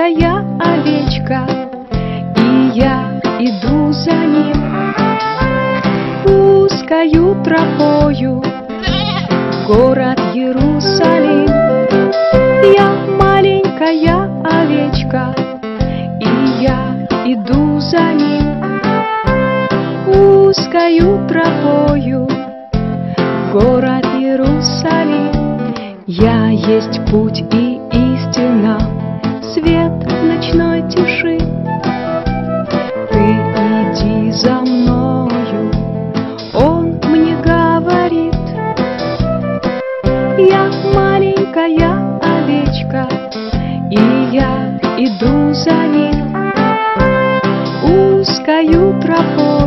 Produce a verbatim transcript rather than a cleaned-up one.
маленькая овечка, и я иду за ним узкою тропою в город Иерусалим. Я маленькая овечка, и я иду за ним узкою тропою в город Иерусалим. Я есть путь и истина, свет ночной тиши. Ты иди за мною, он мне говорит. Я маленькая овечка, и я иду за ним узкою тропой